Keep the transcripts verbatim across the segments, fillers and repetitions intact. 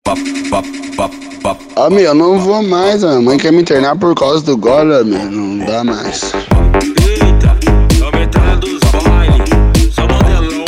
Ah, meu, eu não vou mais, a minha mãe quer me internar por causa do Gola, meu, não dá mais. Eita, a metralha dos bailes, só modelão.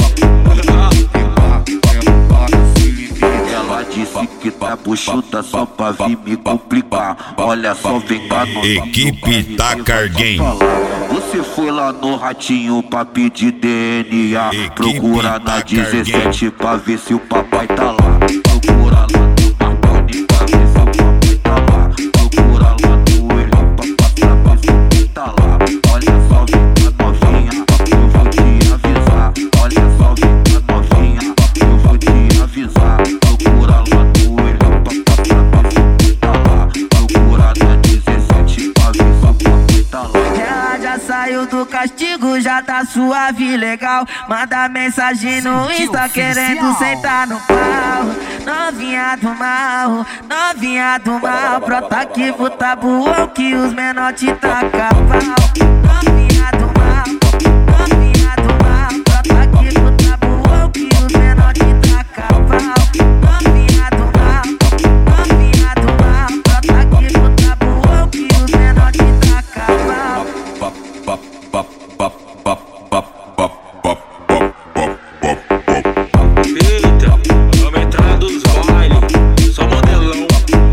Ela disse que tá buchuda só pra vir me complicar. Olha só, vem cá no Equipe Tacar Game. Você foi lá no Ratinho pra pedir D N A. Equipe Procura na Tacar dezessete pra ver se o papai tá lá. Procura lá no Marconi pra ver se o papai tá lá. Procura lá no Elhão pra passar pra ver se tá lá. Olha só, vem cá novinha, eu vou te avisar. Olha só, vem cá novinha, eu vou te avisar. Procura lá no Elhão pra passar pra ver se tá lá. Procura na dezessete pra ver se o papai tá lá. Ela já saiu do castigo, já tá suave, legal. Manda mensagem no Insta querendo sentar no pau. Novinha do mal, novinha do mal. Brota que o tabuão que os menor te taca pau. Novinha do mal, novinha do mal. Brota que o tabuão que os menor te taca pau. Novinha do mal, novinha do mal. Brota que o tabuão que os menor te taca pau. Eita, a metralha dos bailes, só modelão.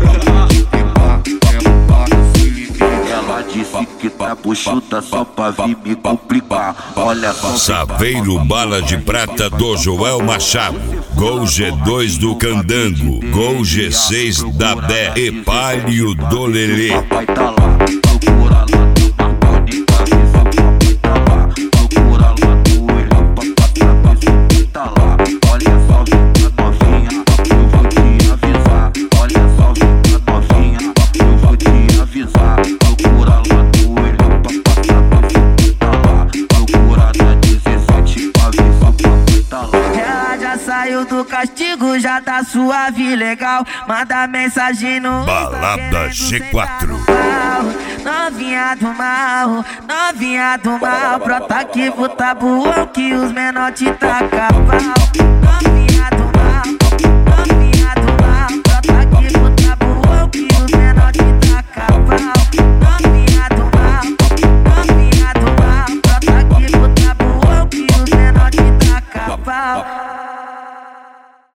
Ela disse que tá buchuda só pra vir me complicar. Olha só. Saveiro Bala de Prata do Joel Machado. Gol G dois do Candango. Gol G seis da Bé e Palio do Lelê. Papai tá lá. Procura lá no Marconi pra ver se o papai tá lá. Procura lá no Elhão pra passar pra ver se tá lá. Olha só, vem cá novinha, eu vou te avisar. Olha só, vem cá novinha, eu vou te avisar. Procura lá no Elhão pra passar pra ver se tá lá. Procura na dezessete pra ver se o papai tá lá. Ela já saiu do castigo, já tá suave, legal. Manda mensagem no Insta Balada querendo G quatro. sentar no pau. Novinha do mal, novinha do mal. Brota que o tabuão que os menor te taca pau.